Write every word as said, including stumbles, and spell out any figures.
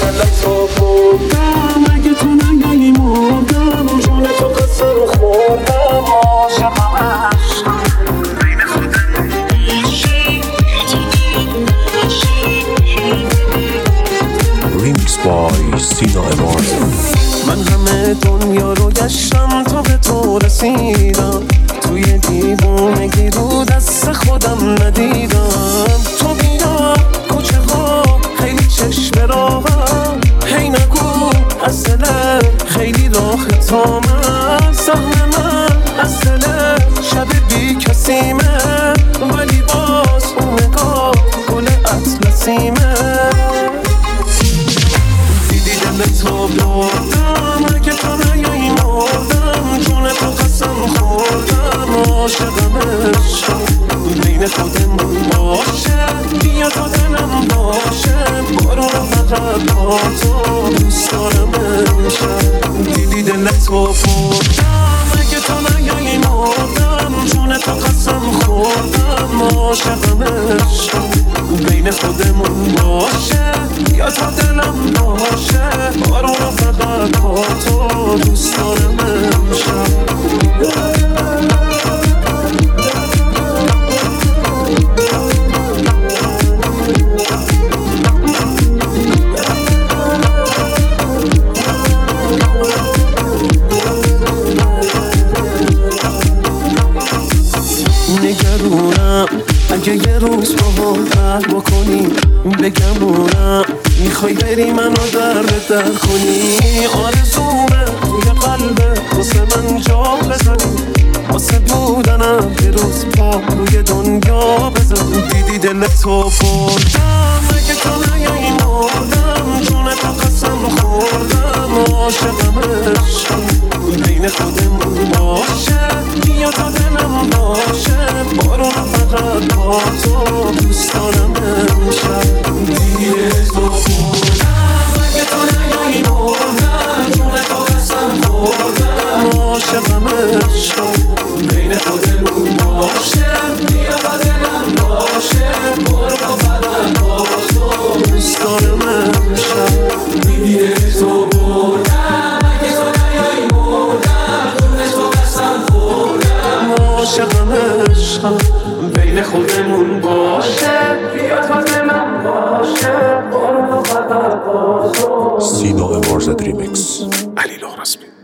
دلتو بردم اگه تو نگی مردم جون تو قسم خوردم عاشقم عشقم بین خودمون باشی ریمیکس بای سینا امارز. من همه دنیا رو گشتم تا به تو رسیدم توی دیوونگی رو دست خودم ندیدم تو بیا کوچه ها خیلی چشم راهم هی نگو اصله خیلی راه تا من سهم من اصله شب بی کسیمه ولی باز اون نگاه گل اطلسیمه دیدی دلتو بردم اگه تو نیایی مردم جون تو قسم خوردم عاشقم عشقم بین خودمون باشه بیا تا دلم باشه بارون فقط با تو دوست دارم امشب دیدی دلتو بردم اگه تو نیایی مردم جون تو قسم خوردم عاشقم عشقم بین خودمون باشه یا تا دلم باشه بارون فقط با تو دوست دارم امشب نگرونم اگه یه روز با هم قهر بکنی بگمونم میخوای بری منو در به در کنی آرزومه توی قلبه واسه من جا بزنی واسه بودنم یه روز پا روی دنیا بزن دیدی دلتو بردم اگه تو نیایی مردم جون تو قسم خوردم عاشقم عشقم بین خودمون باشه بیا تا دلم باشه بارون فقط با تو دوست دارم امشب دیدی تو بردم اگه تو نیایی مردم جون تو قسم خوردم عاشقم عشقم بین خودمون باشه بیا تا دلم باشه بارون فقط با تو دوست دارم امشب دیدی تو بردم اگه تو نیایی مردم جون تو قسم خوردم عاشقم عشقم بین خودمون باشه بیا تا دلم باشه بارون فقط با تو سینا امارز ریمیکس. علی لورسمی